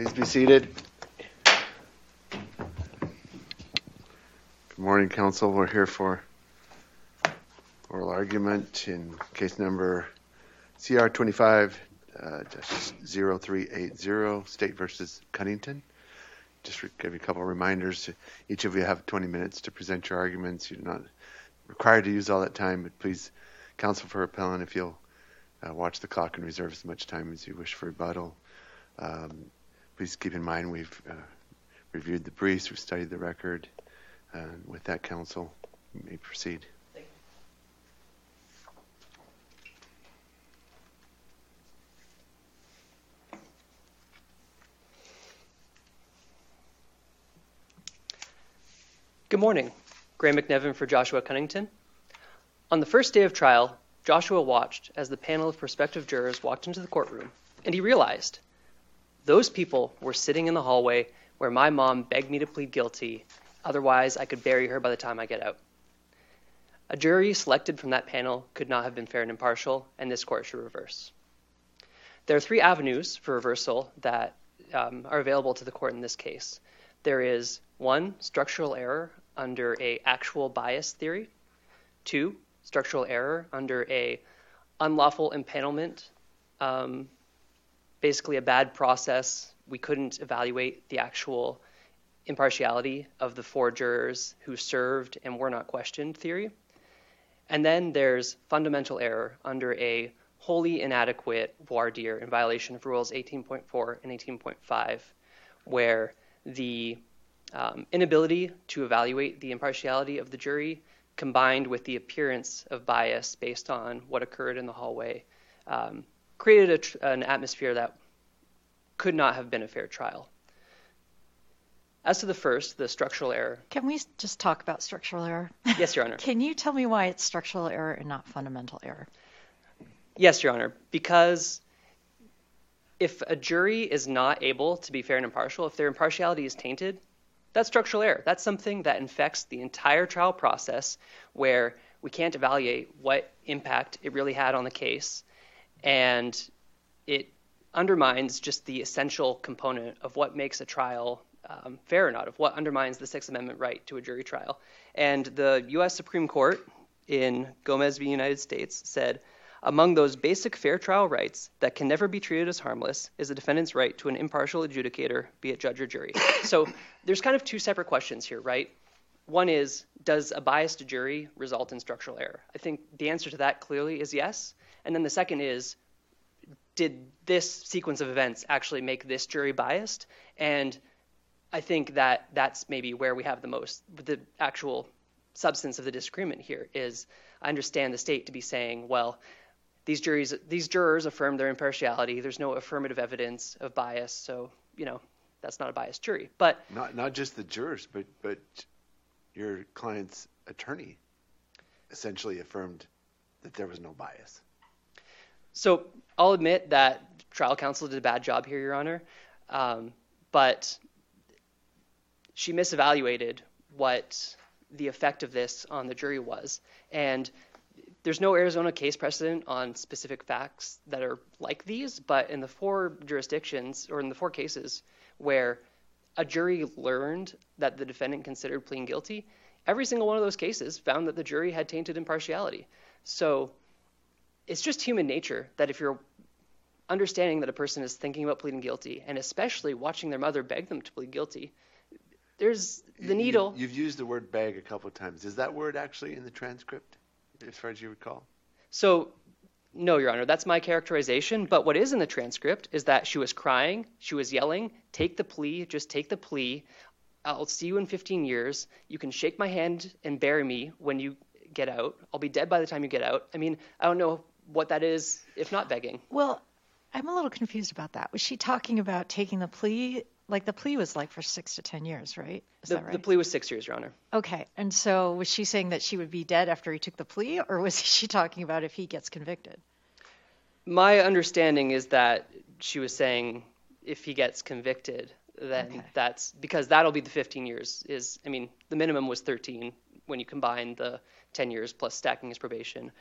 Please be seated. Good morning, Council. We're here for oral argument in case number CR 25-0380, State versus Cunnington. Just give you a couple of reminders. Each of you have 20 minutes to present your arguments. You're not required to use all that time, but please, Counsel for Appellant, if you'll watch the clock and reserve as much time as you wish for rebuttal. Please keep in mind we've reviewed the briefs, we've studied the record. With that, Counsel, you may proceed. Thank you. Good morning. Graham McNevin for Joshua Cunnington. On the first day of trial, Joshua watched as the panel of prospective jurors walked into the courtroom, and he realized those people were sitting in the hallway where my mom begged me to plead guilty, otherwise I could bury her by the time I get out. A jury selected from that panel could not have been fair and impartial, and this court should reverse. There are three avenues for reversal that are available to the court in this case. There is 1, structural error under a actual bias theory. 2, structural error under a unlawful impanelment, basically a bad process. We couldn't evaluate the actual impartiality of the 4 jurors who served and were not questioned theory. And then there's fundamental error under a wholly inadequate voir dire in violation of rules 18.4 and 18.5, where the inability to evaluate the impartiality of the jury combined with the appearance of bias based on what occurred in the hallway created an atmosphere that could not have been a fair trial. As to the first, the structural error. Can we just talk about structural error? Yes, Your Honor. Can you tell me why it's structural error and not fundamental error? Yes, Your Honor, because if a jury is not able to be fair and impartial, if their impartiality is tainted, that's structural error. That's something that infects the entire trial process where we can't evaluate what impact it really had on the case, and it undermines just the essential component of what makes a trial fair or not, of what undermines the Sixth Amendment right to a jury trial. And the U.S. Supreme Court in Gomez v. United States said, among those basic fair trial rights that can never be treated as harmless is the defendant's right to an impartial adjudicator, be it judge or jury. So there's kind of two separate questions here, right? One is, does a biased jury result in structural error? I think the answer to that clearly is yes. And then the second is, did this sequence of events actually make this jury biased? And I think that that's maybe where we have the actual substance of the disagreement here is I understand the state to be saying, well, these jurors affirmed their impartiality. There's no affirmative evidence of bias, so, that's not a biased jury. But not just the jurors, but your client's attorney essentially affirmed that there was no bias. So I'll admit that trial counsel did a bad job here, Your Honor, but she misevaluated what the effect of this on the jury was. And there's no Arizona case precedent on specific facts that are like these, but in the 4 jurisdictions, or in the 4 cases where a jury learned that the defendant considered pleading guilty, every single one of those cases found that the jury had tainted impartiality. So it's just human nature that if you're understanding that a person is thinking about pleading guilty, and especially watching their mother beg them to plead guilty, there's the needle. You've used the word beg a couple of times. Is that word actually in the transcript, as far as you recall? So, no, Your Honor, that's my characterization. But what is in the transcript is that she was crying, she was yelling, take the plea, just take the plea. I'll see you in 15 years. You can shake my hand and bury me when you get out. I'll be dead by the time you get out. I mean, I don't know what that is, if not begging. Well, I'm a little confused about that. Was she talking about taking the plea? Like the plea was for 6 to 10 years, right? Is that right? The plea was 6 years, Your Honor. Okay. And so was she saying that she would be dead after he took the plea, or was she talking about if he gets convicted? My understanding is that she was saying if he gets convicted, then that's because that'll be the 15 years the minimum was 13 when you combine the 10 years plus stacking his probation.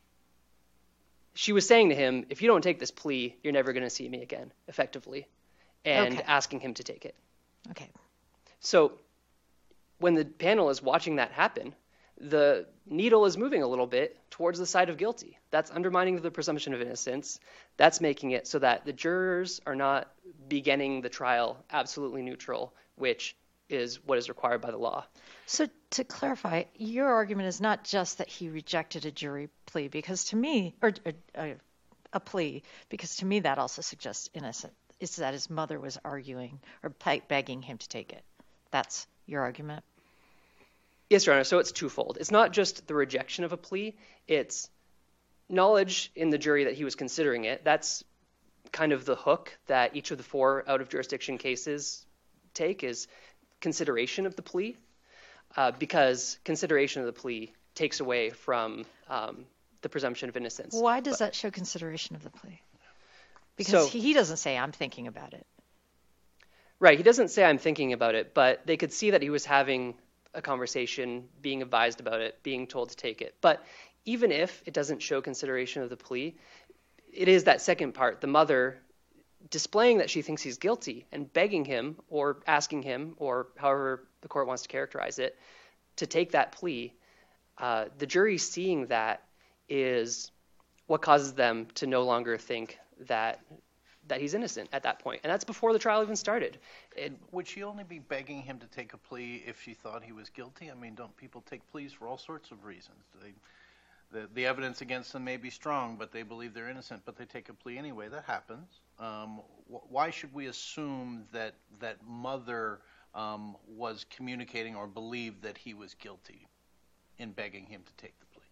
She was saying to him, if you don't take this plea, you're never going to see me again, effectively. and asking him to take it. Okay. So when the panel is watching that happen, the needle is moving a little bit towards the side of guilty. That's undermining the presumption of innocence. That's making it so that the jurors are not beginning the trial absolutely neutral, which is what is required by the law. So to clarify, your argument is not just that he rejected a jury plea, because to me, or a plea, because to me that also suggests innocent. It's that his mother was arguing or begging him to take it. That's your argument? Yes, Your Honor. So it's twofold. It's not just the rejection of a plea. It's knowledge in the jury that he was considering it. That's kind of the hook that each of the 4 out-of-jurisdiction cases take, is consideration of the plea, because consideration of the plea takes away from the presumption of innocence. Why does that show consideration of the plea? Because he doesn't say, I'm thinking about it. Right. He doesn't say, I'm thinking about it, but they could see that he was having a conversation, being advised about it, being told to take it. But even if it doesn't show consideration of the plea, it is that second part, the mother displaying that she thinks he's guilty and begging him or asking him, or however the court wants to characterize it, to take that plea. The jury seeing that is what causes them to no longer think that he's innocent at that point. And that's before the trial even started. Would she only be begging him to take a plea if she thought he was guilty? I mean, don't people take pleas for all sorts of reasons? The evidence against them may be strong, but they believe they're innocent, but they take a plea anyway. That happens. Why should we assume that mother was communicating or believed that he was guilty in begging him to take the plea?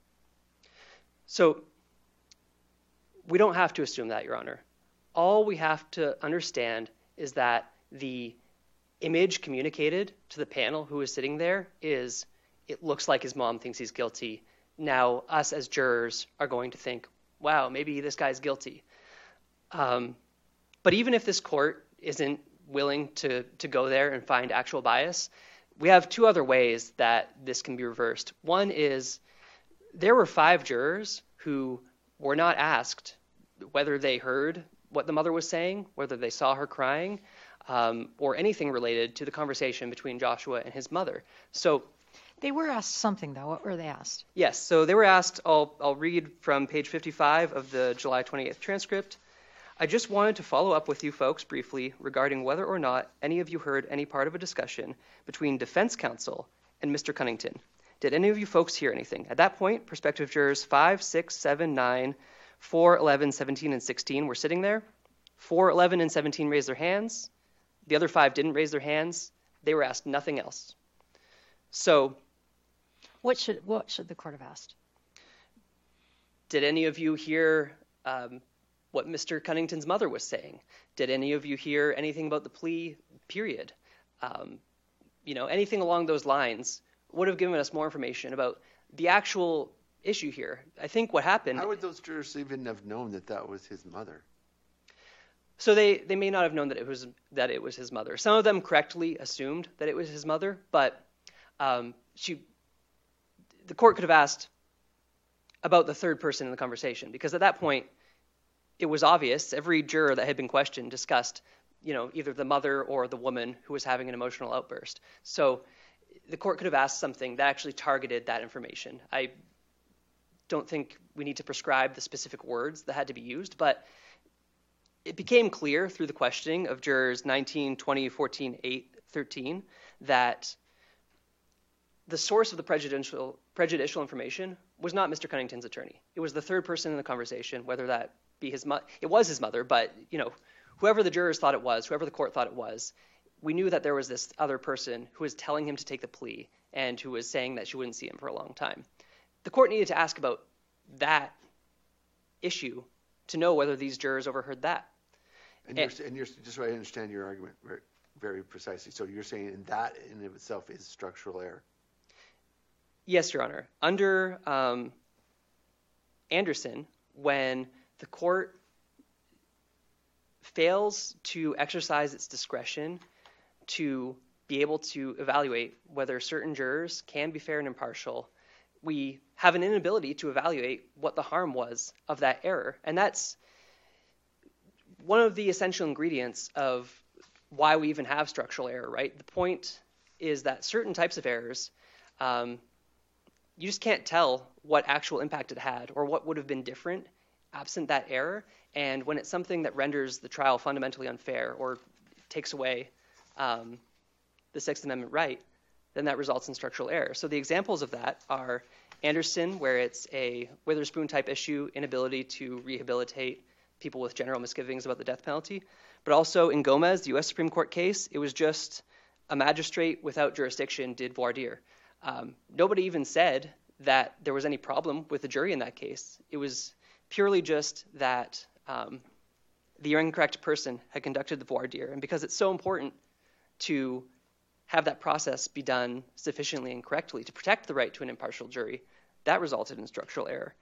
So we don't have to assume that, Your Honor. All we have to understand is that the image communicated to the panel who is sitting there is, it looks like his mom thinks he's guilty. Now, us as jurors are going to think, wow, maybe this guy's guilty. But even if this court isn't willing to go there and find actual bias, we have 2 other ways that this can be reversed. One is there were 5 jurors who were not asked whether they heard what the mother was saying, whether they saw her crying, or anything related to the conversation between Joshua and his mother. So they were asked something, though. What were they asked? Yes, so they were asked, I'll read from page 55 of the July 28th transcript. I just wanted to follow up with you folks briefly regarding whether or not any of you heard any part of a discussion between defense counsel and Mr. Cunnington. Did any of you folks hear anything? At that point, prospective jurors 5, 6, 7, 9, 4, 11, 17, and 16 were sitting there. 4, 11, and 17 raised their hands. The other 5 didn't raise their hands. They were asked nothing else. So what should the court have asked? Did any of you hear what Mr. Cunnington's mother was saying? Did any of you hear anything about the plea period? Anything along those lines would have given us more information about the actual issue here. I think what happened... How would those jurors even have known that was his mother? So they may not have known that it was his mother. Some of them correctly assumed that it was his mother, but the court could have asked about the third person in the conversation, because at that point it was obvious. Every juror that had been questioned discussed, either the mother or the woman who was having an emotional outburst. So the court could have asked something that actually targeted that information. I don't think we need to prescribe the specific words that had to be used, but it became clear through the questioning of jurors 19, 20, 14, 8, 13 that the source of the prejudicial information was not Mr. Cunnington's attorney. It was the third person in the conversation, whether that be his mother. It was his mother, but whoever the jurors thought it was, whoever the court thought it was, we knew that there was this other person who was telling him to take the plea and who was saying that she wouldn't see him for a long time. The court needed to ask about that issue to know whether these jurors overheard that. And you're just so I understand your argument very, very precisely. So you're saying that in of itself is structural error? Yes, Your Honor. Under Anderson, when the court fails to exercise its discretion to be able to evaluate whether certain jurors can be fair and impartial, we have an inability to evaluate what the harm was of that error. And that's one of the essential ingredients of why we even have structural error, right? The point is that certain types of errors, you just can't tell what actual impact it had or what would have been different absent that error. And when it's something that renders the trial fundamentally unfair or takes away the Sixth Amendment right, then that results in structural error. So the examples of that are Anderson, where it's a Witherspoon type issue, inability to rehabilitate people with general misgivings about the death penalty. But also in Gomez, the U.S. Supreme Court case, it was just a magistrate without jurisdiction did voir dire. Nobody even said that there was any problem with the jury in that case. It was purely just that the incorrect person had conducted the voir dire. And because it's so important to have that process be done sufficiently and correctly to protect the right to an impartial jury, that resulted in structural error.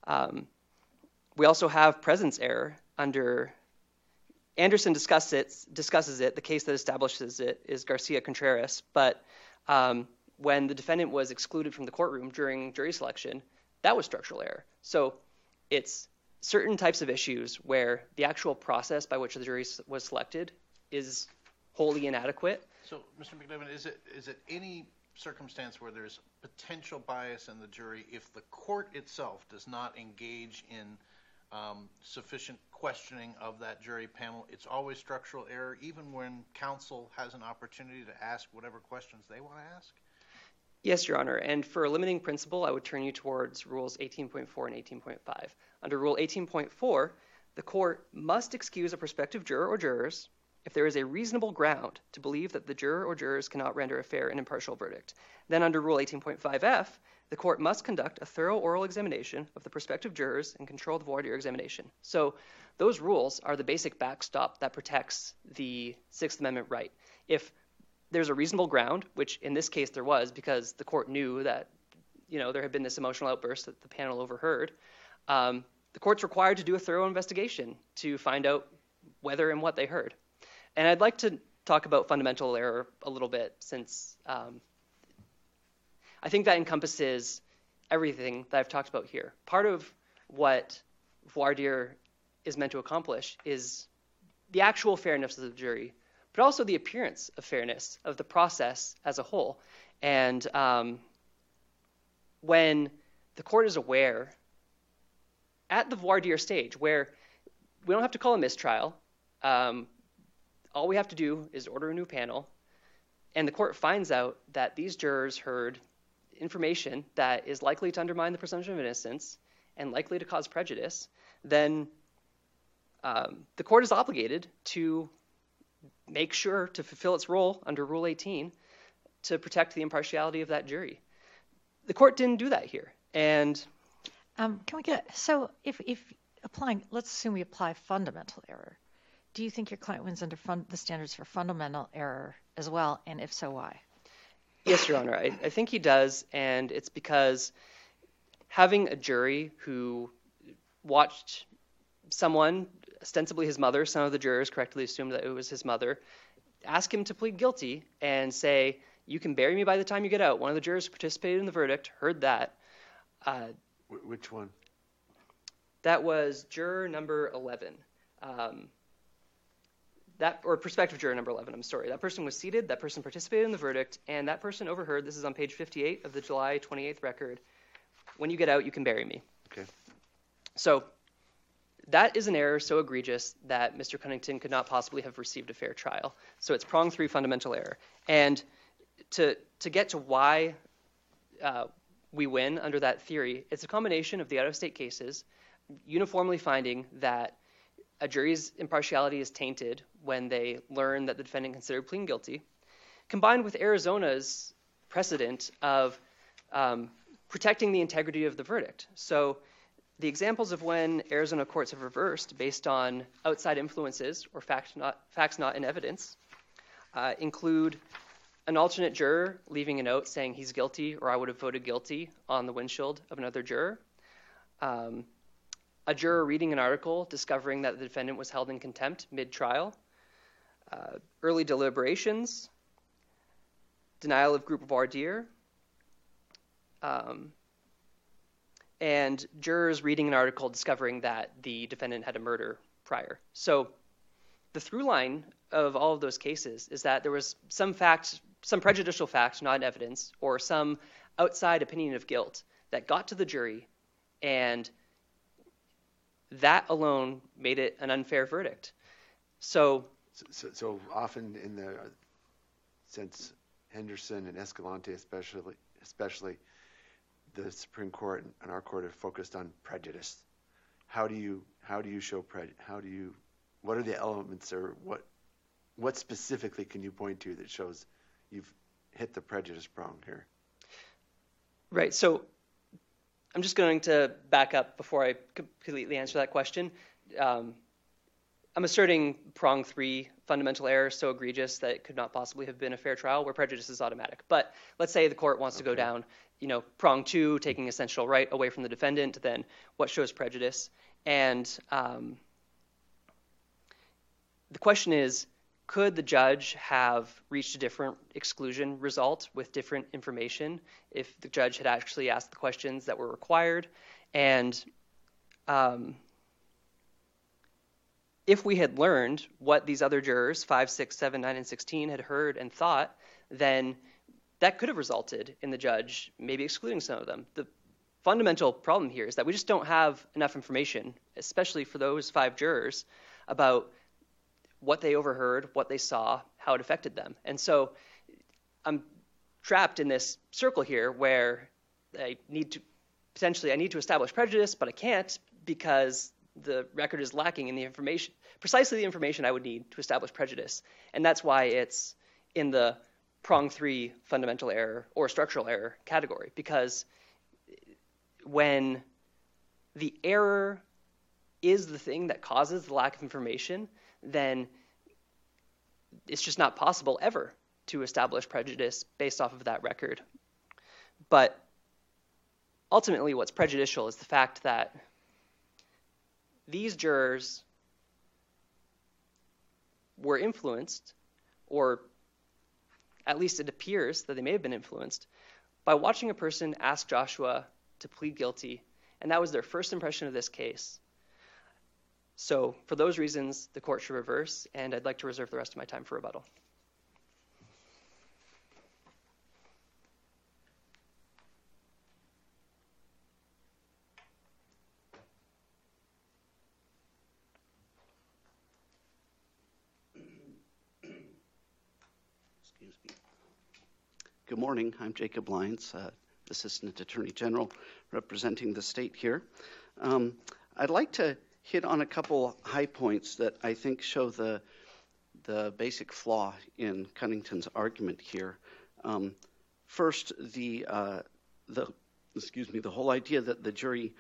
We also have presence error under Anderson discusses it. The case that establishes it is Garcia-Contreras. But when the defendant was excluded from the courtroom during jury selection, that was structural error. So it's certain types of issues where the actual process by which the jury was selected is wholly inadequate. So, Mr. McNevin, is it any circumstance where there's potential bias in the jury if the court itself does not engage in sufficient questioning of that jury panel? It's always structural error, even when counsel has an opportunity to ask whatever questions they want to ask? Yes, Your Honor. And for a limiting principle, I would turn you towards Rules 18.4 and 18.5. Under Rule 18.4, the court must excuse a prospective juror or jurors if there is a reasonable ground to believe that the juror or jurors cannot render a fair and impartial verdict. Then under Rule 18.5f, the court must conduct a thorough oral examination of the prospective jurors and control the voir dire examination. So those rules are the basic backstop that protects the Sixth Amendment right. If there's a reasonable ground, which in this case there was because the court knew that there had been this emotional outburst that the panel overheard, the court's required to do a thorough investigation to find out whether and what they heard. And I'd like to talk about fundamental error a little bit since I think that encompasses everything that I've talked about here. Part of what voir dire is meant to accomplish is the actual fairness of the jury, but also the appearance of fairness of the process as a whole. And when the court is aware at the voir dire stage, where we don't have to call a mistrial, all we have to do is order a new panel, and the court finds out that these jurors heard information that is likely to undermine the presumption of innocence and likely to cause prejudice, then the court is obligated to make sure to fulfill its role under Rule 18 to protect the impartiality of that jury. The court didn't do that here. And so if applying, let's assume we apply fundamental error. Do you think your client wins under the standards for fundamental error as well? And if so, why? Yes, Your Honor. I think he does. And it's because having a jury who watched someone, ostensibly his mother, some of the jurors correctly assumed that it was his mother, ask him to plead guilty and say, you can bury me by the time you get out. One of the jurors who participated in the verdict heard that. Which one? That was juror number 11. Prospective juror number 11, I'm sorry. That person was seated, that person participated in the verdict, and that person overheard, this is on page 58 of the July 28th record, when you get out, you can bury me. Okay. So that is an error so egregious that Mr. Cunnington could not possibly have received a fair trial. So it's prong 3 fundamental error. And to get to why we win under that theory, it's a combination of the out-of-state cases uniformly finding that a jury's impartiality is tainted when they learn that the defendant considered pleading guilty, combined with Arizona's precedent of protecting the integrity of the verdict. So the examples of when Arizona courts have reversed based on outside influences or facts not in evidence include an alternate juror leaving a note saying he's guilty or I would have voted guilty on the windshield of another juror, a juror reading an article discovering that the defendant was held in contempt mid-trial, early deliberations, denial of group voir dire, and jurors reading an article discovering that the defendant had a murder prior. So the through line of all of those cases is that there was some prejudicial fact, not evidence, or some outside opinion of guilt that got to the jury, and that alone made it an unfair verdict. So often since Henderson and Escalante especially, the Supreme Court and our court have focused on prejudice. How do you show prejudice? What are the elements, or what specifically can you point to that shows you've hit the prejudice prong here? Right. So I'm just going to back up before I completely answer that question. I'm asserting prong 3, fundamental error so egregious that it could not possibly have been a fair trial, where prejudice is automatic. But let's say the court wants to go down, prong 2, taking essential right away from the defendant, then what shows prejudice? And the question is, could the judge have reached a different exclusion result with different information if the judge had actually asked the questions that were required? And if we had learned what these other jurors, 5, 6, 7, 9, and 16, had heard and thought, then that could have resulted in the judge maybe excluding some of them. The fundamental problem here is that we just don't have enough information, especially for those 5 jurors, about what they overheard, what they saw, how it affected them. And so I'm trapped in this circle here where I need to establish prejudice, but I can't because the record is lacking in the information, precisely the information I would need to establish prejudice. And that's why it's in the prong 3 fundamental error or structural error category, because when the error is the thing that causes the lack of information, then it's just not possible ever to establish prejudice based off of that record. But ultimately, what's prejudicial is the fact that these jurors were influenced, or at least it appears that they may have been influenced, by watching a person ask Joshua to plead guilty, and that was their first impression of this case. So for those reasons, the court should reverse, and I'd like to reserve the rest of my time for rebuttal. Excuse me. Good morning. I'm Jacob Lyons, Assistant Attorney General representing the state here. I'd like to hit on a couple high points that I think show the basic flaw in Cunnington's argument here. First, the whole idea that the jury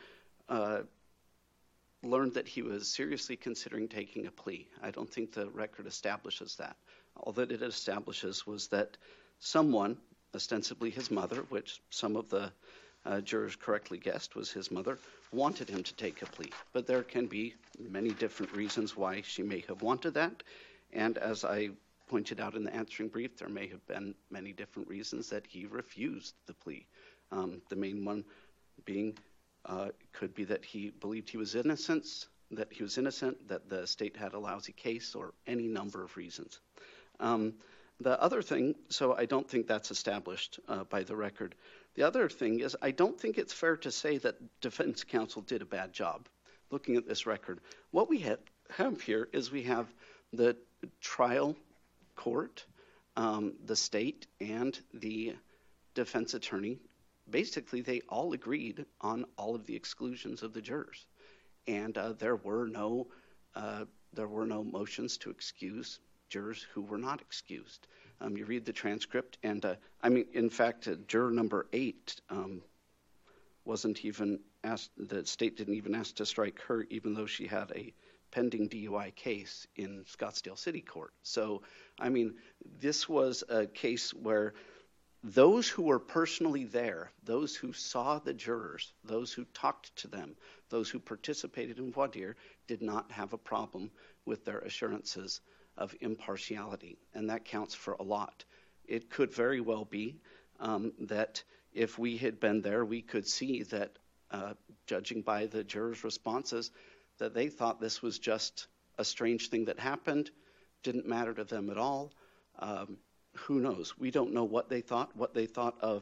learned that he was seriously considering taking a plea. I don't think the record establishes that. All that it establishes was that someone, ostensibly his mother, which some of the jurors correctly guessed was his mother, wanted him to take a plea. But there can be many different reasons why she may have wanted that. And as I pointed out in the answering brief, there may have been many different reasons that he refused the plea. The main one being could be that he believed he was innocent, that the state had a lousy case, or any number of reasons. The other thing, so I don't think that's established by the record. The other thing is, I don't think it's fair to say that defense counsel did a bad job looking at this record. What we have here is we have the trial court, the state, and the defense attorney. Basically, they all agreed on all of the exclusions of the jurors, and there were no motions to excuse jurors who were not excused. You read the transcript, and in fact, juror number 8 wasn't even asked. The state didn't even ask to strike her, even though she had a pending DUI case in Scottsdale City Court. So, this was a case where those who were personally there, those who saw the jurors, those who talked to them, those who participated in voir dire, did not have a problem with their assurances of impartiality, and that counts for a lot. It could very well be that if we had been there, we could see that, judging by the jurors' responses, that they thought this was just a strange thing that happened. didn't matter to them at all. Who knows? We don't know what they thought of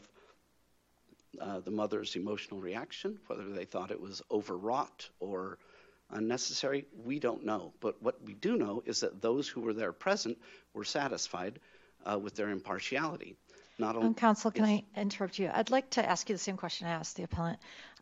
the mother's emotional reaction, whether they thought it was overwrought or unnecessary. We don't know. But what we do know is that those who were there present were satisfied with their impartiality. Not only, Counsel, can I interrupt you? I'd like to ask you the same question I asked the appellant.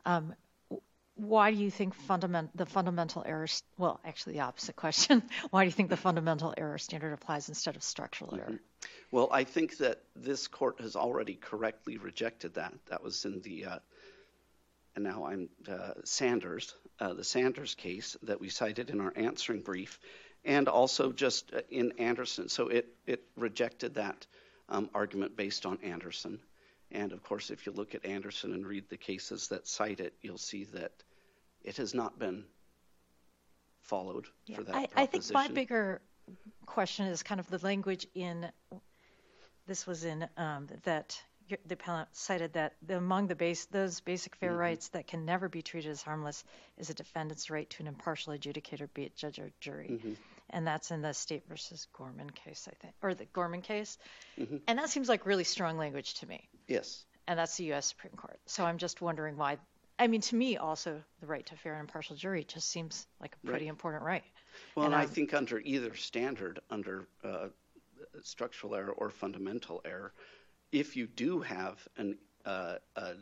Why do you think the fundamental error, well, actually the opposite question, why do you think the fundamental error standard applies instead of structural error? Well, I think that this court has already correctly rejected that. That was in the, and now I'm Sanders, the Sanders case that we cited in our answering brief, and also just in Anderson. So it rejected that argument based on Anderson. And, of course, if you look at Anderson and read the cases that cite it, you'll see that it has not been followed for that proposition. I think my bigger question is kind of the language in, this was in, that the appellant cited that among those basic fair rights that can never be treated as harmless is a defendant's right to an impartial adjudicator, be it judge or jury. And that's in the State versus Gorman case, I think, or the Gorman case. And that seems like really strong language to me. Yes. And that's the U.S. Supreme Court. So I'm just wondering why. I mean, to me, also, the right to fair and impartial jury just seems like a pretty important right. Well, and I think under either standard, under structural error or fundamental error, if you do have a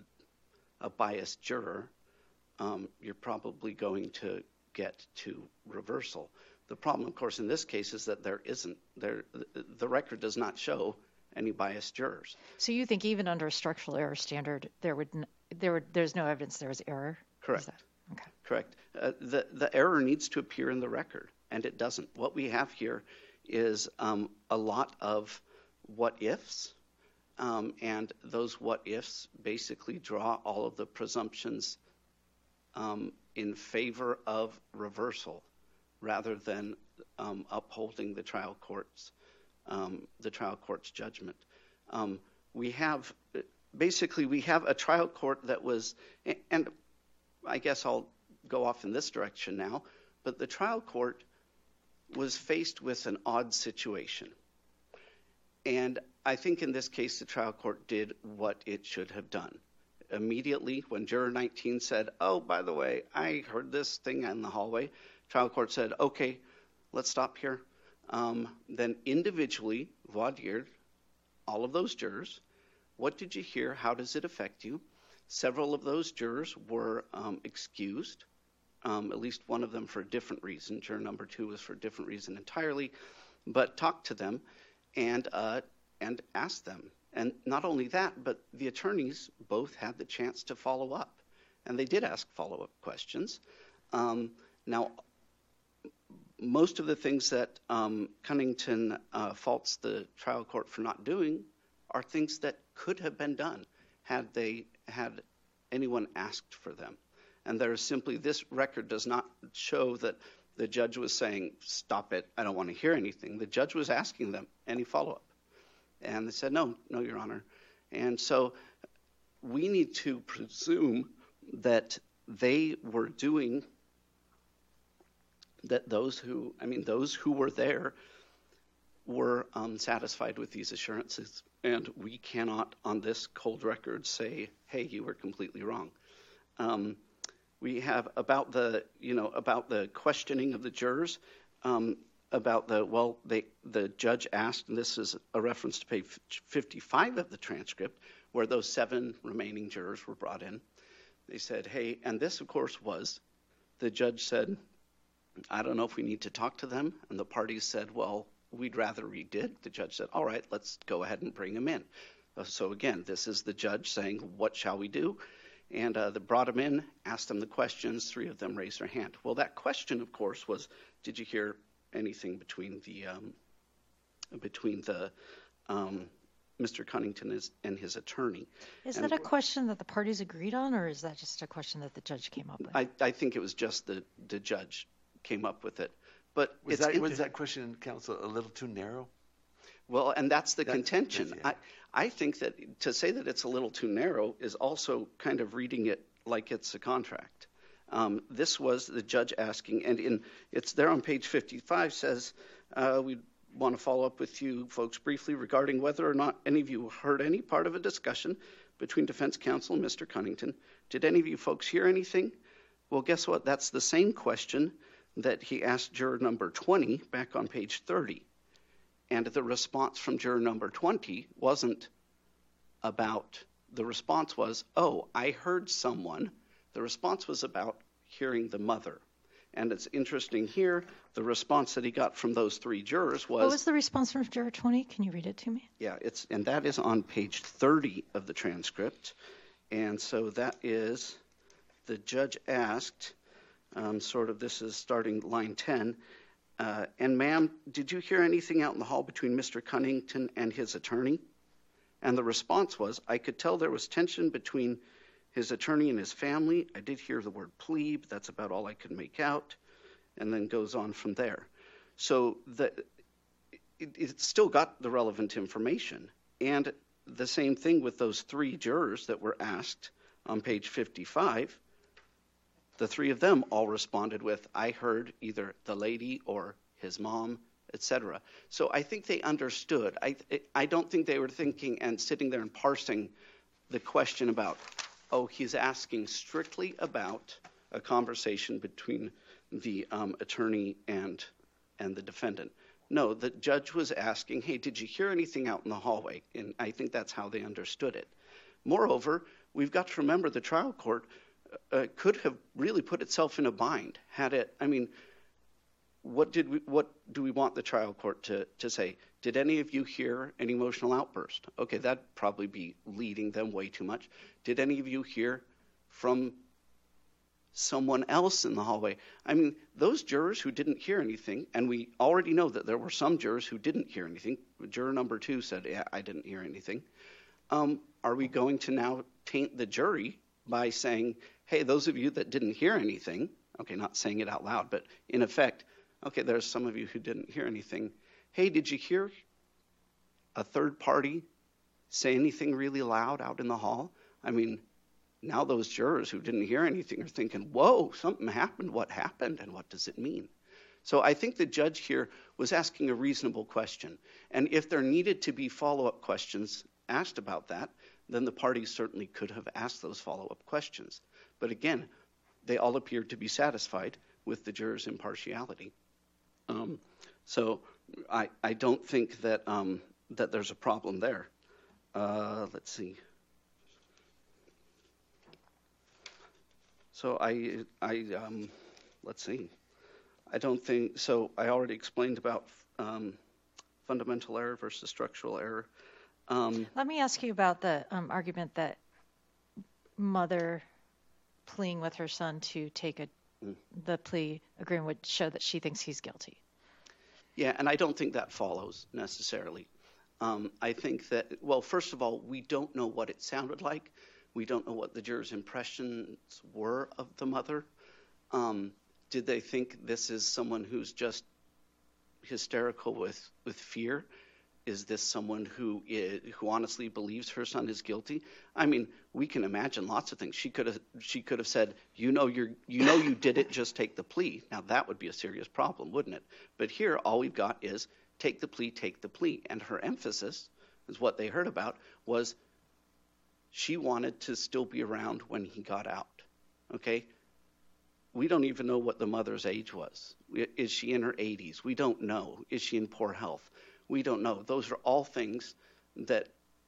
biased juror, you're probably going to get to reversal. The problem, of course, in this case is that there isn't. The record does not show any biased jurors. So you think even under a structural error standard, there's no evidence there was error? Correct. Okay. Correct. The error needs to appear in the record, and it doesn't. What we have here is a lot of what-ifs, and those what-ifs basically draw all of the presumptions in favor of reversal rather than upholding the trial court's judgment. We have a trial court that was, and I guess I'll go off in this direction now, but the trial court was faced with an odd situation. And I think in this case the trial court did what it should have done. Immediately when Juror 19 said, oh, by the way, I heard this thing in the hallway, trial court said, okay, let's stop here. Then individually voir dired all of those jurors. What did you hear? How does it affect you? Several of those jurors were excused, at least one of them for a different reason. Juror number 2 was for a different reason entirely, but talked to them and asked them. And not only that, but the attorneys both had the chance to follow up, and they did ask follow-up questions. Now, most of the things that Cunnington faults the trial court for not doing are things that could have been done had anyone asked for them. And there is simply, this record does not show that the judge was saying, stop it, I don't want to hear anything. The judge was asking them, any follow-up? And they said, no, Your Honor. And so we need to presume that they were doing, that those who were there were satisfied with these assurances. And we cannot, on this cold record, say, hey, you were completely wrong. We have about the questioning of the jurors, the judge asked, and this is a reference to page 55 of the transcript, where those 7 remaining jurors were brought in. They said, hey, and this, of course, was, the judge said, I don't know if we need to talk to them. And the parties said, well, we'd rather we did. The judge said, all right, let's go ahead and bring them in. So again, this is the judge saying, what shall we do? And they brought them in, asked them the questions. 3 of them raised their hand. Well, that question, of course, was, did you hear anything between Mr. Cunnington and his attorney? Is that a question that the parties agreed on, or is that just a question that the judge came up with? I think it was just the judge came up with it. But was that question, counsel, a little too narrow? Well, and that's the contention. I think that to say that it's a little too narrow is also kind of reading it like it's a contract. This was the judge asking, and it's there on page 55, says, want to follow up with you folks briefly regarding whether or not any of you heard any part of a discussion between defense counsel and Mr. Cunnington. Did any of you folks hear anything? Well, guess what? That's the same question that he asked juror number 20 back on page 30. And the response from juror number 20 wasn't about, the response was, oh, I heard someone. The response was about hearing the mother. And it's interesting here, the response that he got from those three jurors was... What was the response from juror 20? Can you read it to me? Yeah, and that is on page 30 of the transcript. And so that is, the judge asked, this is starting line 10, and ma'am, did you hear anything out in the hall between Mr. Cunnington and his attorney? And the response was, I could tell there was tension between his attorney and his family. I did hear the word plebe. That's about all I could make out. And then goes on from there. So it still got the relevant information. And the same thing with those three jurors that were asked on page 55. The three of them all responded with, I heard either the lady or his mom, etc. So I think they understood. I don't think they were thinking and sitting there and parsing the question about, oh, he's asking strictly about a conversation between the attorney and the defendant. No, the judge was asking, hey, did you hear anything out in the hallway? And I think that's how they understood it. Moreover, we've got to remember the trial court could have really put itself in a bind had it. I mean, what do we want the trial court to say? Did any of you hear an emotional outburst? Okay, that'd probably be leading them way too much. Did any of you hear from someone else in the hallway? I mean, those jurors who didn't hear anything, and we already know that there were some jurors who didn't hear anything. Juror number 2 said, yeah, I didn't hear anything. Are we going to now taint the jury by saying, hey, those of you that didn't hear anything, okay, not saying it out loud, but in effect, okay, there's some of you who didn't hear anything. Hey, did you hear a third party say anything really loud out in the hall? I mean, now those jurors who didn't hear anything are thinking, whoa, something happened. What happened and what does it mean? So I think the judge here was asking a reasonable question. And if there needed to be follow-up questions asked about that, then the parties certainly could have asked those follow-up questions. But again, they all appeared to be satisfied with the jurors' impartiality. So I don't think that that there's a problem there. Let's see. So let's see. I don't think so. I already explained about fundamental error versus structural error. Let me ask you about the argument that mother pleading with her son to take the plea agreement would show that she thinks he's guilty. Yeah, and I don't think that follows necessarily. I think that, well, first of all, we don't know what it sounded like. We don't know what the jurors' impressions were of the mother. Did they think this is someone who's just hysterical with fear? Is this someone who honestly believes her son is guilty? I mean, we can imagine lots of things. She could have said, you did it, just take the plea. Now that would be a serious problem, wouldn't it? But here, all we've got is take the plea. And her emphasis, is what they heard about, was she wanted to still be around when he got out. Okay? We don't even know what the mother's age was. Is she in her 80s? We don't know. Is she in poor health? We don't know. Those are all things that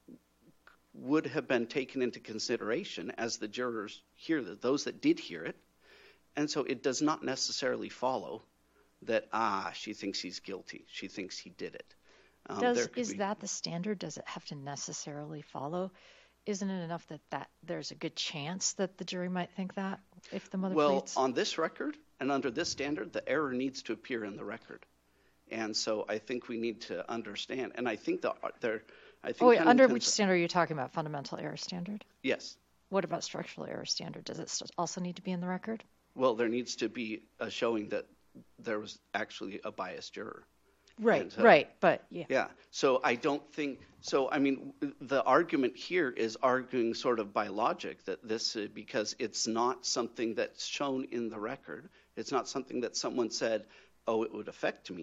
would have been taken into consideration as the jurors hear that, those that did hear it. And so it does not necessarily follow that, she thinks he's guilty. She thinks he did it. Is that the standard? Does it have to necessarily follow? Isn't it enough that there's a good chance that the jury might think that if the mother pleads? Well, on this record and under this standard, the error needs to appear in the record. And so I think we need to understand. And I think under which standard are you talking about? Fundamental error standard? Yes. What about structural error standard? Does it also need to be in the record? Well, there needs to be a showing that there was actually a biased juror. Right, but yeah. Yeah, so I don't think, I mean, the argument here is arguing sort of by logic that this, because it's not something that's shown in the record, it's not something that someone said, oh, it would affect me.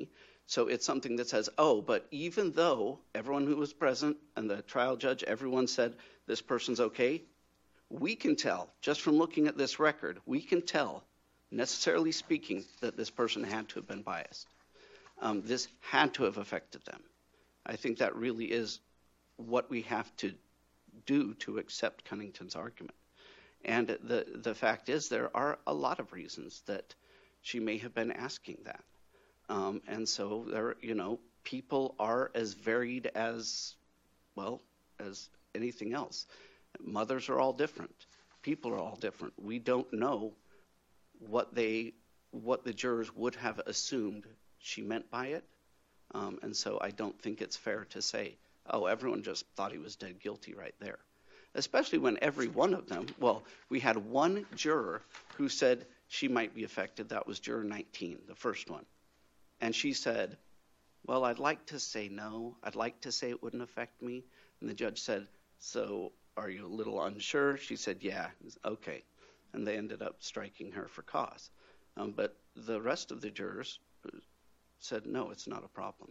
So it's something that says, oh, but even though everyone who was present and the trial judge, everyone said this person's okay, we can tell, just from looking at this record, we can tell, necessarily speaking, that this person had to have been biased. This had to have affected them. I think that really is what we have to do to accept Cunnington's argument. And the fact is there are a lot of reasons that she may have been asking that. And so there, people are as varied as anything else. Mothers are all different. People are all different. We don't know what the jurors would have assumed she meant by it. And so I don't think it's fair to say, oh, everyone just thought he was dead guilty right there. Especially when every one of them, we had one juror who said she might be affected. That was juror 19, the first one. And she said, well, I'd like to say no. I'd like to say it wouldn't affect me. And the judge said, so are you a little unsure? She said, yeah. Okay. And they ended up striking her for cause. But the rest of the jurors said, no, it's not a problem.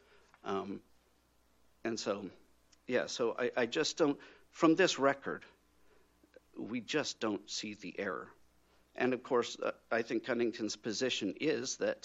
And so, so I just don't, from this record, we just don't see the error. And of course, I think Cunnington's position is that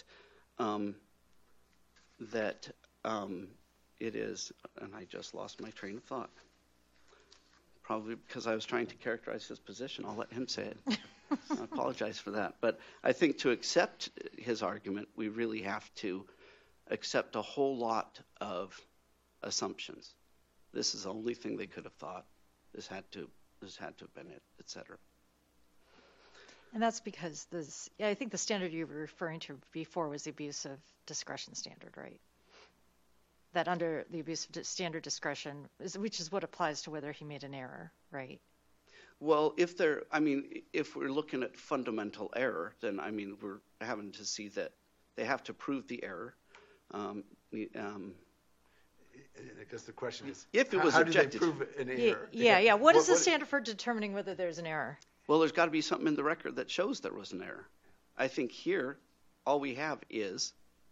it is, and I just lost my train of thought. Probably because I was trying to characterize his position. I'll let him say it. I apologize for that. But I think to accept his argument, we really have to accept a whole lot of assumptions. This is the only thing they could have thought. This had to have been it, etc. And that's because I think the standard you were referring to before was the abuse of discretion standard, right? That under the abuse of standard discretion, which is what applies to whether he made an error, right? Well, if we're looking at fundamental error, then we're having to see that they have to prove the error. I guess the question is, if it was how objected, do they prove an error? Yeah. What is the standard for determining whether there's an error? Well, there's got to be something in the record that shows there was an error. I think here, all we have is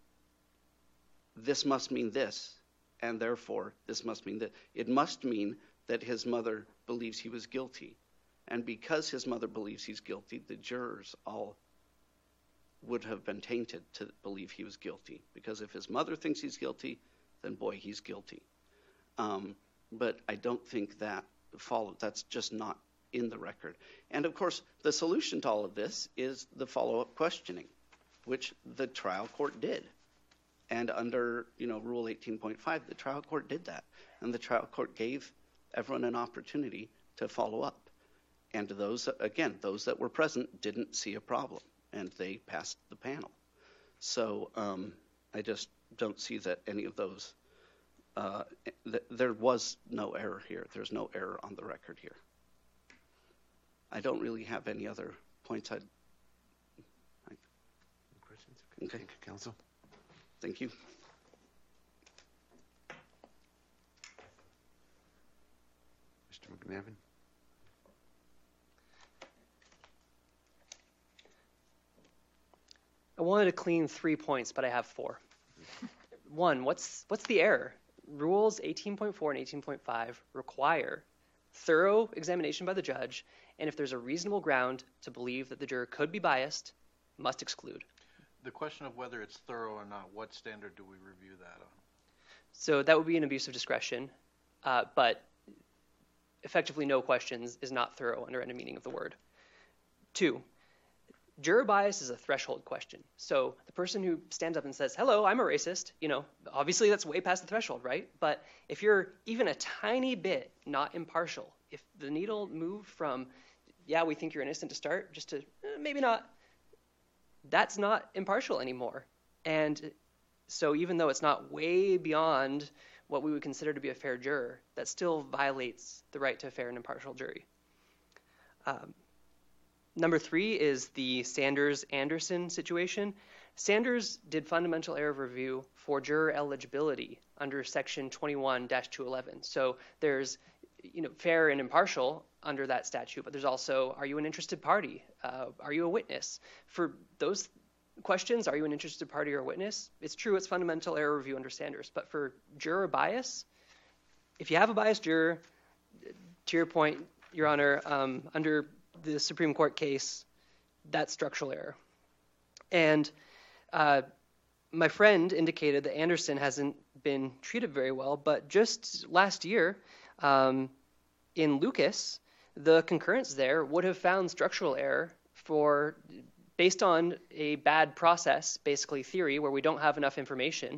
this must mean this, and therefore this must mean that. It must mean that his mother believes he was guilty. And because his mother believes he's guilty, the jurors all would have been tainted to believe he was guilty. Because if his mother thinks he's guilty, then boy, he's guilty. But I don't think that followed. That's just not in the record. And of course, the solution to all of this is the follow-up questioning, which the trial court did. And under Rule 18.5, the trial court did that. And the trial court gave everyone an opportunity to follow up. And those that were present didn't see a problem, and they passed the panel. So I just don't see that any of those, there was no error here. There's no error on the record here. I don't really have any other points Questions? Okay. Thank you, counsel. Thank you. Mr. McNavin. I wanted to clean 3 points, but I have 4. One, what's the error? Rules 18.4 and 18.5 require thorough examination by the judge, and if there's a reasonable ground to believe that the juror could be biased, must exclude. The question of whether it's thorough or not, what standard do we review that on? So that would be an abuse of discretion, but effectively no questions is not thorough under any meaning of the word. 2, juror bias is a threshold question. So the person who stands up and says, hello, I'm a racist, obviously that's way past the threshold, right? But if you're even a tiny bit not impartial, if the needle moved from, yeah, we think you're innocent to start, just to maybe not, that's not impartial anymore. And so even though it's not way beyond what we would consider to be a fair juror, that still violates the right to a fair and impartial jury. Number 3 is the Sanders-Anderson situation. Sanders did fundamental error of review for juror eligibility under Section 21-211. So there's fair and impartial under that statute, but there's also, are you an interested party? Are you a witness? For those questions, are you an interested party or witness? It's true, it's fundamental error review under Sanders. But for juror bias, if you have a biased juror, to your point, Your Honor, under the Supreme Court case, that's structural error. And my friend indicated that Anderson hasn't been treated very well, but just last year in Lucas, the concurrence there would have found structural error based on a bad process, basically theory, where we don't have enough information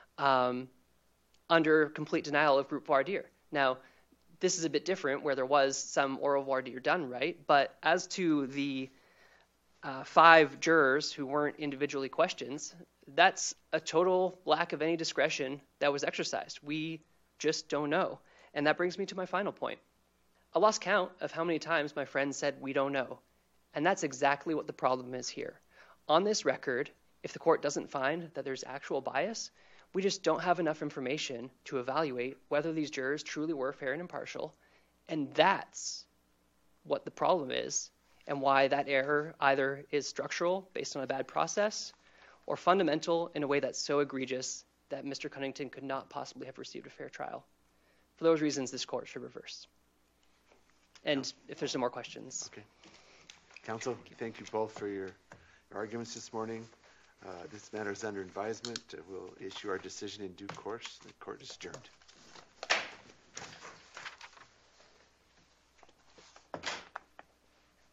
under complete denial of group voir dire. Now, this is a bit different where there was some oral voir dire done right, but as to the 5 jurors who weren't individually questioned, that's a total lack of any discretion that was exercised. We just don't know. And that brings me to my final point. I lost count of how many times my friend said we don't know. And that's exactly what the problem is here. On this record, if the court doesn't find that there's actual bias, we just don't have enough information to evaluate whether these jurors truly were fair and impartial. And that's what the problem is, and why that error either is structural, based on a bad process, or fundamental in a way that's so egregious that Mr. Cunnington could not possibly have received a fair trial. For those reasons, this court should reverse. And if there's no more questions. Okay. Counsel, thank you both for your arguments this morning. This matter is under advisement. We'll issue our decision in due course. The court is adjourned.